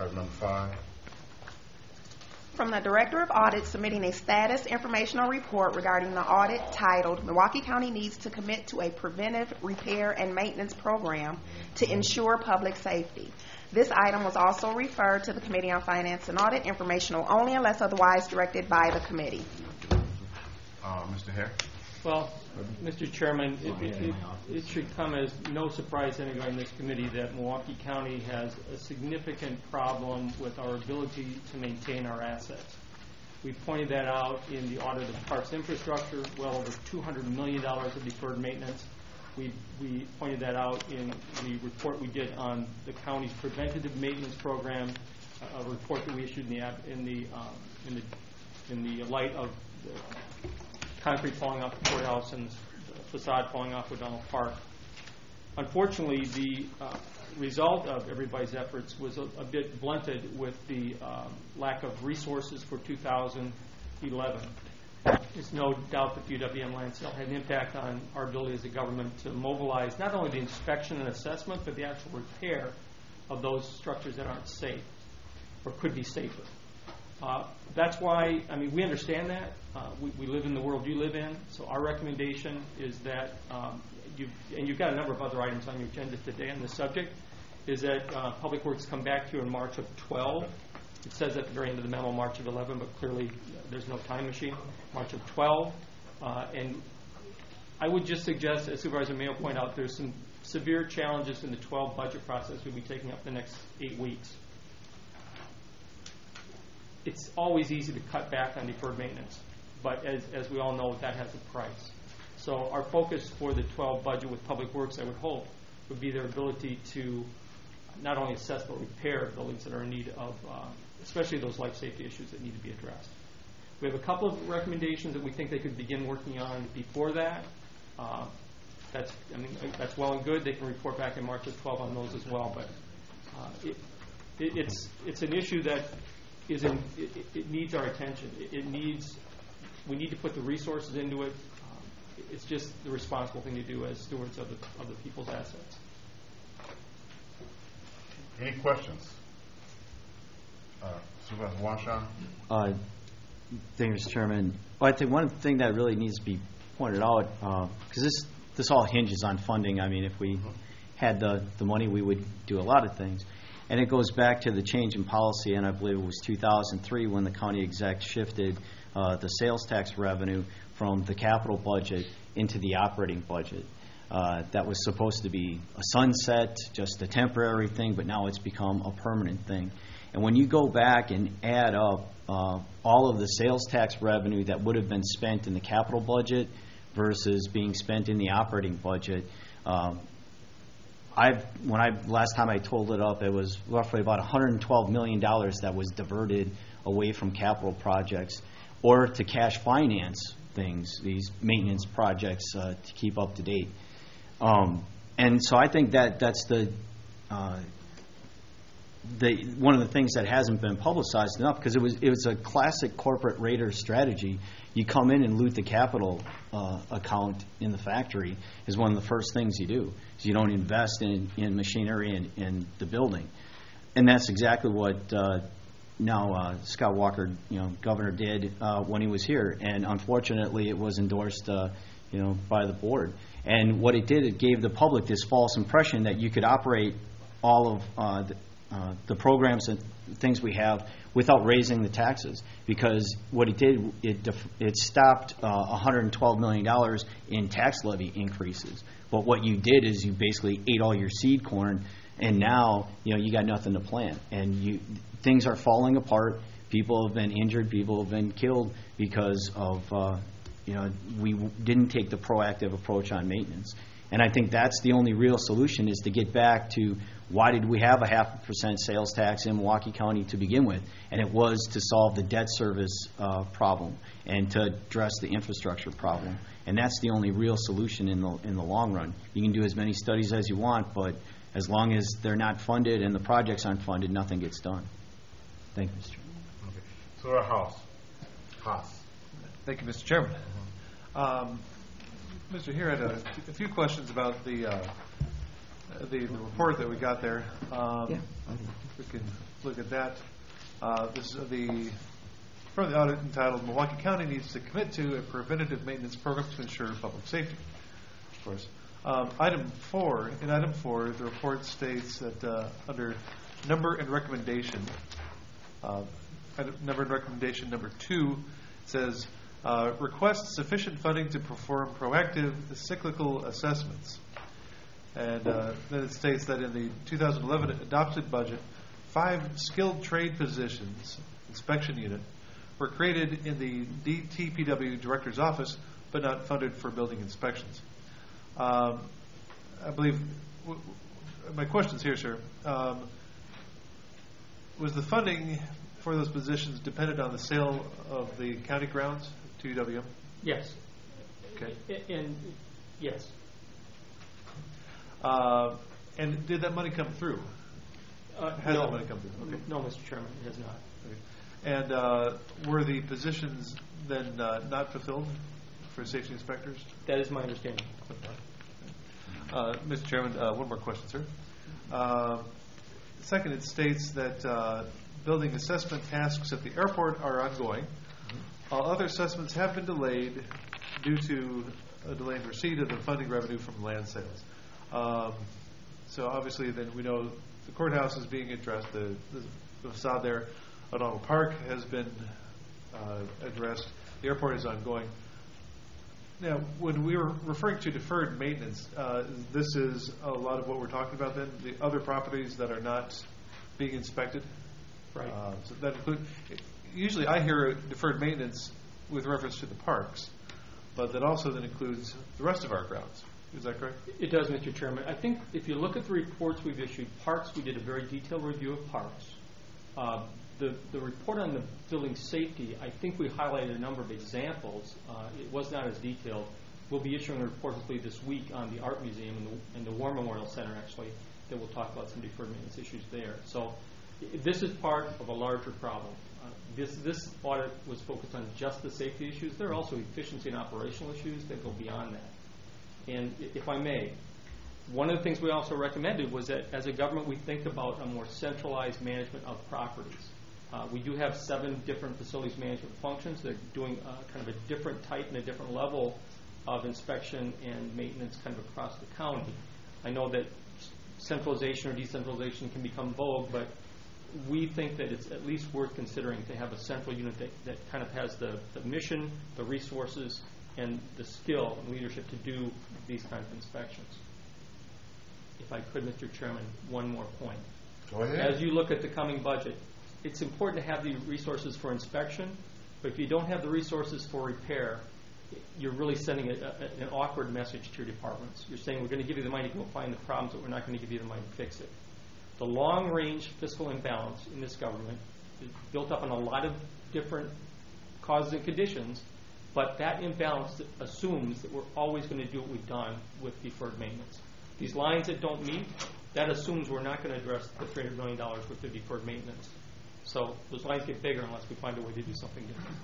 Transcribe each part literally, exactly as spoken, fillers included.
Item number five. From the Director of Audit submitting a status informational report regarding the audit titled Milwaukee County Needs to Commit to a Preventive Repair and Maintenance Program to Ensure Public Safety. This item was also referred to the Committee on Finance and Audit, informational only unless otherwise directed by the committee. Uh, Mister Hare. Well, Mister Chairman, it, it, it, it should come as no surprise to anyone in this committee that Milwaukee County has a significant problem with our ability to maintain our assets. We pointed that out in the audit of parks infrastructure, well over two hundred million dollars of deferred maintenance. We, we pointed that out in the report we did on the county's preventative maintenance program, a report that we issued in the, in the, um, in the, in the light of the concrete falling off the courthouse and the facade falling off O'Donnell Park. Unfortunately, the uh, result of everybody's efforts was a, a bit blunted with the um, lack of resources for two thousand eleven. There's no doubt that the U W M land sale had an impact on our ability as a government to mobilize not only the inspection and assessment, but the actual repair of those structures that aren't safe or could be safer. Uh, that's why, I mean, we understand that. Uh, we, we live in the world you live in, so our recommendation is that, um, you've, and you've got a number of other items on your agenda today on this subject, is that uh, Public Works come back to you in March of twelve. It says at the very end of the memo March of eleven, but clearly there's no time machine. March of twelve. Uh, and I would just suggest, as Supervisor Mayo pointed out, there's some severe challenges in the twelve budget process we'll be taking up the next eight weeks. It's always easy to cut back on deferred maintenance, but as, as we all know, that has a price. So our focus for the twelve budget with Public Works, I would hope, would be their ability to not only assess but repair buildings that are in need of, uh, especially those life safety issues that need to be addressed. We have a couple of recommendations that we think they could begin working on before that. Uh, that's, I mean, that's well and good. They can report back in March of twelve on those as well. But uh, it, it, it's it's an issue that is in, it, it needs our attention. It, it needs we need to put the resources into it. Um, it's just the responsible thing to do as stewards of the of the people's assets. Any questions? Uh, Supervisor Wanshaw? Uh, thank you, Mister Chairman. Well, I think one thing that really needs to be pointed out, because uh, this this all hinges on funding. I mean, if we had the, the money, we would do a lot of things. And it goes back to the change in policy, and I believe it was two thousand three when the county exec shifted uh, the sales tax revenue from the capital budget into the operating budget. Uh, that was supposed to be a sunset, just a temporary thing, but now it's become a permanent thing. And when you go back and add up uh, all of the sales tax revenue that would have been spent in the capital budget versus being spent in the operating budget, um, I've when I last time I totaled it up, it was roughly about one hundred twelve million dollars that was diverted away from capital projects or to cash finance things, these maintenance projects uh, to keep up to date. Um, and so I think that that's the uh, the one of the things that hasn't been publicized enough, because it was it was a classic corporate raider strategy. You come in and loot the capital uh, account in the factory is one of the first things you do. So you don't invest in, in machinery and in the building, and that's exactly what uh, now uh, Scott Walker, you know, governor did uh, when he was here, and unfortunately it was endorsed, uh, you know, by the board. And what it did, it gave the public this false impression that you could operate all of uh, the, uh, the programs and things we have without raising the taxes. Because what it did, it def- it stopped uh, one hundred twelve million dollars in tax levy increases. But what you did is you basically ate all your seed corn, and now you know you got nothing to plant, and you things are falling apart. People have been injured. People have been killed because of. Uh, You know, we w- didn't take the proactive approach on maintenance. And I think that's the only real solution, is to get back to why did we have a half a percent sales tax in Milwaukee County to begin with? And it was to solve the debt service uh, problem and to address the infrastructure problem. And that's the only real solution in the in the long run. You can do as many studies as you want, but as long as they're not funded and the projects aren't funded, nothing gets done. Thank you, Mister Chairman. Okay. So our House. Haas. Thank you, Mister Chairman. Um, Mister Here had a, a few questions about the, uh, the the report that we got there. Um, Yeah. We can look at that. Uh, this is the from the audit entitled Milwaukee County needs to commit to a preventative maintenance program to ensure public safety. Of course. Um, item four, in item four, the report states that uh, under number and recommendation, uh, number and recommendation number two says, uh, request sufficient funding to perform proactive cyclical assessments. And uh, then it states that in the two thousand eleven adopted budget, five skilled trade positions, inspection unit, were created in the D T P W Director's Office, but not funded for building inspections. Um, I believe, w- w- my questions here, sir. Um, was the funding for those positions dependent on the sale of the county grounds to U W M? Yes. Okay. A- And, yes. Uh, and did that money come through? Uh, Has no. that money come through? Okay. No, Mister Chairman, it has not. Okay. And uh, were the positions then uh, not fulfilled for safety inspectors? That is my understanding. Uh, Mister Chairman, uh, one more question, sir. Uh, second, it states that uh, building assessment tasks at the airport are ongoing. Mm-hmm. All other assessments have been delayed due to a delayed receipt of the funding revenue from land sales. Um, so obviously, then we know the courthouse is being addressed. The, the, the facade there, O'Donnell Park, has been uh, addressed. The airport is ongoing. Now, when we were referring to deferred maintenance, uh, this is a lot of what we're talking about then, the other properties that are not being inspected? Right. Uh, so that include, usually I hear deferred maintenance with reference to the parks, but that also then includes the rest of our grounds. Is that correct? It does, Mister Chairman. I think if you look at the reports we've issued, parks, we did a very detailed review of parks. Uh, the, the report on the building safety, I think we highlighted a number of examples. Uh, it was not as detailed. We'll be issuing a report hopefully this week on the Art Museum and the, and the War Memorial Center, actually, that will talk about some deferred maintenance issues there. So i- this is part of a larger problem. Uh, this, this audit was focused on just the safety issues. There are also efficiency and operational issues that go beyond that. And i- if I may, one of the things we also recommended was that as a government we think about a more centralized management of properties. Uh, we do have seven different facilities management functions. They're doing uh, kind of a different type and a different level of inspection and maintenance kind of across the county. I know that centralization or decentralization can become vogue, but we think that it's at least worth considering to have a central unit that, that kind of has the, the mission, the resources, and the skill and leadership to do these kinds of inspections. If I could, Mister Chairman, one more point. Go ahead. As you look at the coming budget, it's important to have the resources for inspection, but if you don't have the resources for repair, you're really sending a, a, an awkward message to your departments. You're saying we're going to give you the money to go find the problems, but we're not going to give you the money to fix it. The long-range fiscal imbalance in this government is built up on a lot of different causes and conditions, but that imbalance assumes that we're always going to do what we've done with deferred maintenance. These lines that don't meet, that assumes we're not going to address the three hundred million dollars worth of deferred maintenance. So those lines get bigger unless we find a way to do something different.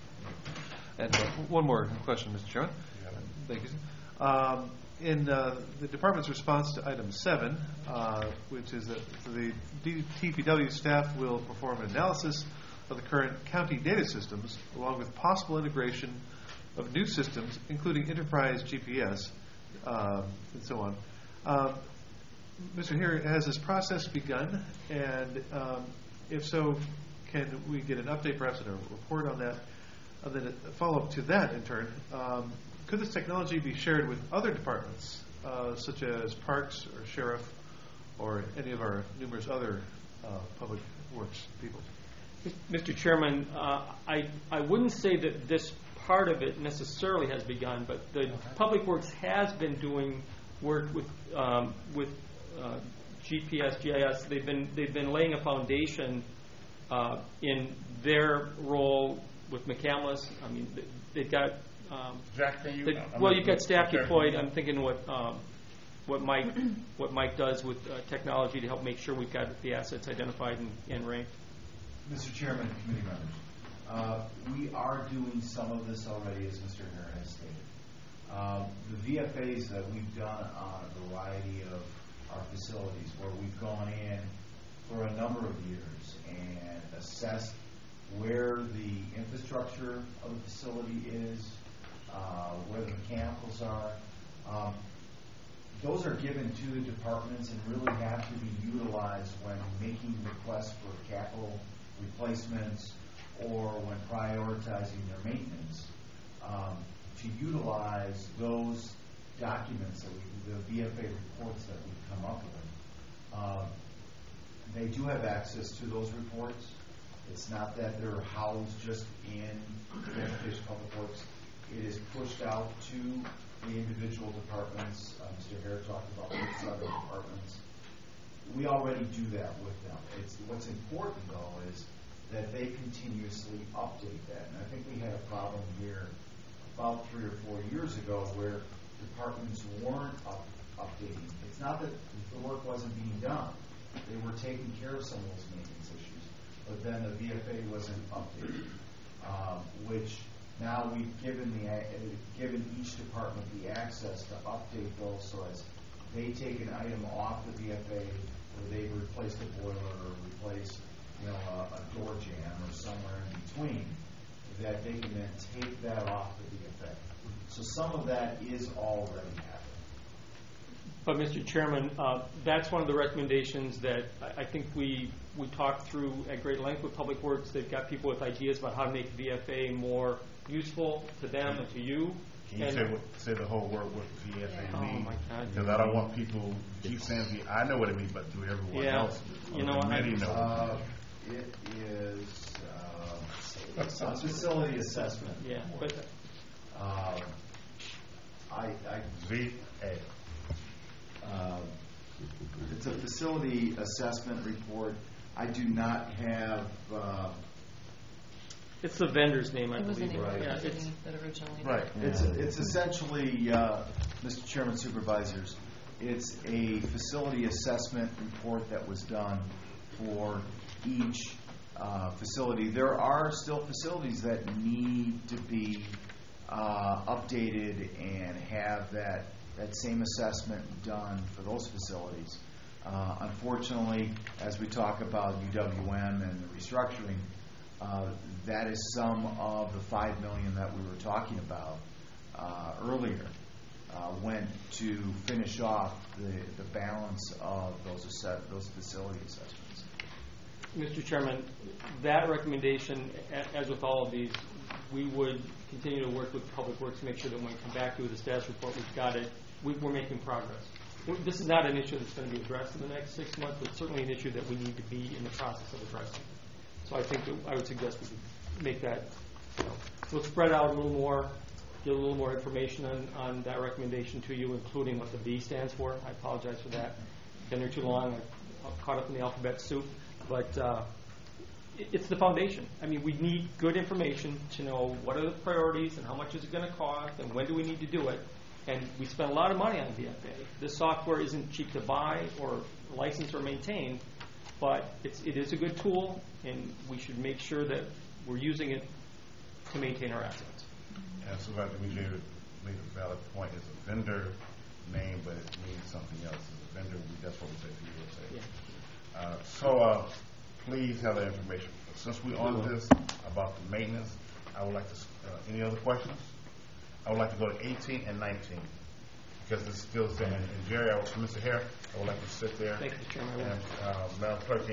And uh, one more question, Mister Chairman. Thank you. Um, in uh, the department's response to item seven, uh, which is that the D T P W staff will perform an analysis of the current county data systems, along with possible integration of new systems, including enterprise G P S, uh, and so on. Um, Mister Here, has this process begun? And um, if so, can we get an update, perhaps in a report on that? And then a follow-up to that, in turn, um, could this technology be shared with other departments, uh, such as parks or sheriff or any of our numerous other uh, public works people? Mister Chairman, uh, I, I wouldn't say that this part of it necessarily has begun, but the okay. Public Works has been doing work with um, with uh, G P S, G I S. They've been they've been laying a foundation uh, in their role with McCandless. I mean, they've got um, Jack, can you? they, well, you've got staff deployed. I'm thinking what um, what Mike what Mike does with uh, technology to help make sure we've got the assets identified and, and ranked. Mister Chairman and committee members, uh, we are doing some of this already, as Mister Hare has stated. Uh, the V F As that we've done on a variety of our facilities, where we've gone in, for a number of years and assessed where the infrastructure of the facility is, uh, where the mechanicals are. Um, those are given to the departments and really have to be utilized when making requests for capital replacements or when prioritizing their maintenance. Um, to utilize those documents, that we, the V F A reports that we've come up with. Uh, they do have access to those reports. It's not that they're housed just in Transportation Public Works. It is pushed out to the individual departments. Uh, Mister Hare talked about six other departments. We already do that with them. It's, what's important, though, is that they continuously update that. And I think we had a problem here about three or four years ago where departments weren't up, updating. It's not that the work wasn't being done. They were taking care of some of those maintenance issues, but then the V F A wasn't updated, um, which now we've given the uh, given each department the access to update those, so as they take an item off the V F A, or they've replaced a boiler or replaced, you know, a, a door jamb or somewhere in between, that they can then take that off the V F A. So some of that is already happening. But, Mister Chairman, uh, that's one of the recommendations that I, I think we we talked through at great length with Public Works. They've got people with ideas about how to make V F A more useful to them and to you. Can you and say, what, say the whole word what V F A Oh, means? my God. Because I don't want people to keep saying, V- I know what it means, but do everyone Yeah. else? You know, Or I- many know. Uh, it is uh, a facility assessment. Yeah, but Um, I, I V A. Uh, it's a facility assessment report. I do not have, uh, it's the vendor's name, I It was an believe. Right. Yeah, it's, that originally. right, it's, it's essentially, uh, Mister Chairman, Supervisors, it's a facility assessment report that was done for each uh, facility. There are still facilities that need to be uh, updated and have that that same assessment done for those facilities. Uh, unfortunately, as we talk about U W M and the restructuring, uh, that is some of the five million dollars that we were talking about uh, earlier uh, went to finish off the, the balance of those assess- those facility assessments. Mister Chairman, that recommendation, a- as with all of these, we would continue to work with Public Works to make sure that when we come back to the status report, we've got it, we, we're making progress. We're, this is not an issue that's going to be addressed in the next six months, but certainly an issue that we need to be in the process of addressing. So I think that I would suggest we could make that, you know, we'll spread out a little more, get a little more information on, on that recommendation to you, including what the V stands for. I apologize for that. Been there too long. I caught up in the alphabet soup. But uh, it, it's the foundation. I mean, we need good information to know what are the priorities and how much is it going to cost and when do we need to do it. And we spend a lot of money on V F A. This software isn't cheap to buy or license or maintain, but it's, it is a good tool, and we should make sure that we're using it to maintain our assets. And so I think we made a, made a valid point. It's a vendor name, but it means something else. It's a vendor, we, that's what we say for U S A. Yeah. Uh, so uh, please have that information. Since we're on this about the maintenance, I would like to, uh, any other questions? I would like to go to eighteen and nineteen because it's still saying, and Jerry, I, Mister Hare, I would like to sit there. Thank you, Chairman. And uh, Madam Clerk,